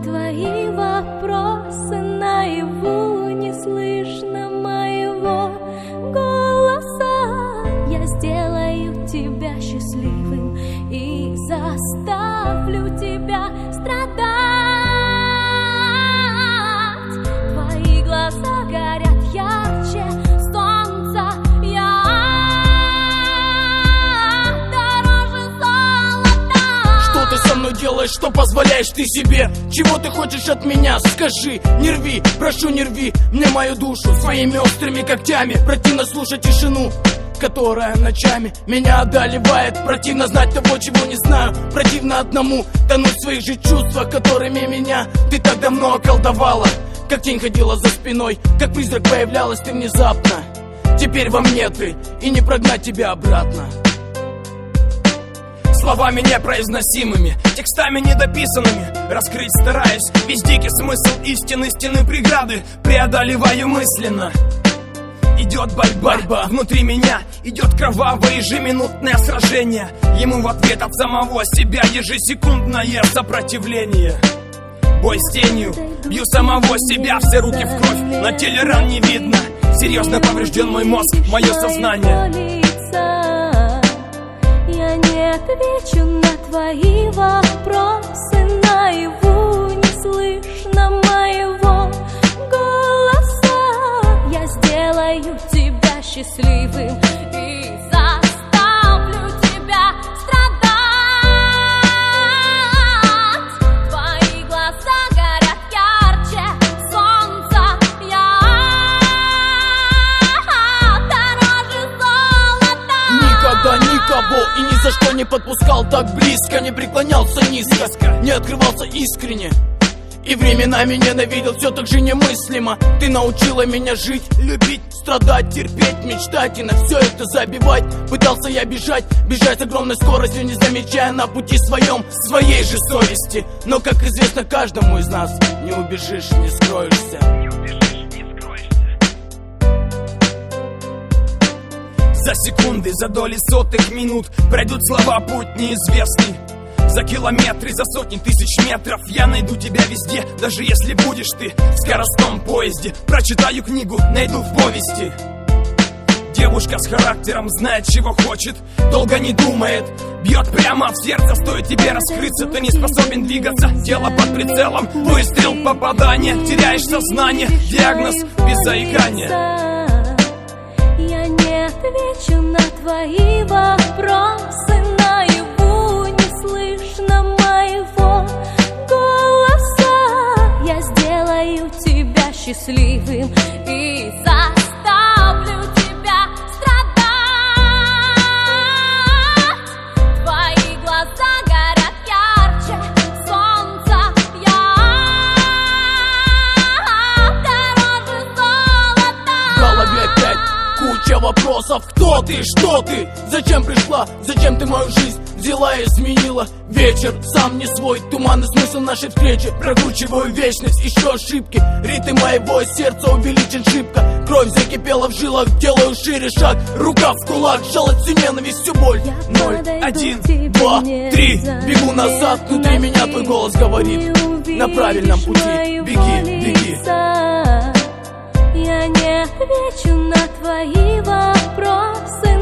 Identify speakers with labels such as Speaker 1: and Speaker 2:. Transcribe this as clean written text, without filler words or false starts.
Speaker 1: твои вопросы наяву, не слышно моего голоса. Я сделаю тебя счастливым и заставлю тебя страдать. Твои глаза горят ярче солнца, я дороже золота.
Speaker 2: Что ты со мной делаешь, что позволяешь ты себе? Чего ты хочешь от меня? Скажи, не рви, прошу, не рви мне мою душу своими острыми когтями. Противно слушать тишину, которая ночами меня одолевает. Противно знать того, чего не знаю. Противно одному тонуть в своих же чувствах, которыми меня ты так давно околдовала. Как тень ходила за спиной, как призрак появлялась ты внезапно. Теперь во мне ты, и не прогнать тебя обратно.
Speaker 3: Словами непроизносимыми, текстами недописанными раскрыть стараюсь весь дикий смысл истины. Стены преграды преодолеваю мысленно. Идет борьба внутри меня, идет кровавое ежеминутное сражение. Ему в ответ от самого себя ежесекундное сопротивление. Бой с тенью, бью самого себя, все руки в кровь, на теле ран не видно. Серьезно поврежден мой мозг, мое сознание.
Speaker 1: Я не отвечу на твои вопросы наяву, не слышно моего голоса. Я сделаю тебя счастливым и заставлю тебя страдать. Твои глаза горят ярче солнца, я дороже золота.
Speaker 2: Никогда никого и ни за что не подпускал так близко, не преклонялся низко, не открывался искренне. И временами ненавидел все так же немыслимо. Ты научила меня жить, любить, страдать, терпеть, мечтать и на все это забивать. Пытался я бежать с огромной скоростью, не замечая на пути своем своей же совести. Но, как известно каждому из нас, не убежишь, не скроешься.
Speaker 3: За секунды, за доли сотых минут пройдут слова путь неизвестный. За километры, за сотни тысяч метров я найду тебя везде, даже если будешь ты в скоростном поезде. Прочитаю книгу, найду в повести. Девушка с характером знает, чего хочет, долго не думает, бьет прямо в сердце. Стоит тебе раскрыться, ты не способен двигаться. Тело под прицелом, выстрел, попадание, теряешь сознание, диагноз без заикания.
Speaker 1: Я не отвечу на твои вопросы наяву, не слышно моего голоса. Я сделаю тебя счастливым и заставлю тебя страдать. Твои глаза горят ярче солнца, я дороже золота.
Speaker 2: В голове опять куча вопросов. Кто ты, что ты, зачем пришла, зачем ты мою жизнь взяла и изменила? Вечер сам не свой, туманный смысл нашей встречи. Прокручиваю вечность, еще ошибки. Ритм моего сердца увеличен шибко. Кровь закипела в жилах, делаю шире шаг. Рука в кулак, жалость, всю ненависть, всю боль. 0, 1, 2, 3. Бегу назад, внутри меня твой голос говорит: на правильном пути, беги, беги.
Speaker 1: Я не отвечу на твои вопросы